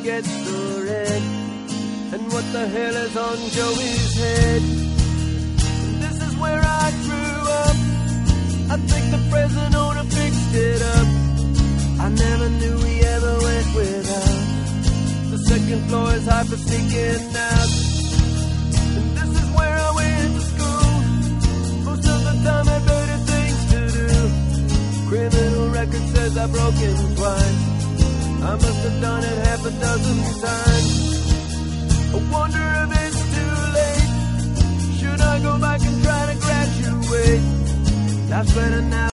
gets the rent? And what the hell is on Joey's head? This is where I grew up. I think the present owner fixed it up. I never knew we ever went without. The second floor is high for sneaking out. And this is where I went to school. Most of the time had better things to do. Criminal record says I've broken twice. I must have done it half a dozen times. I wonder if it's too late. Should I go back and try to graduate? Life's better now.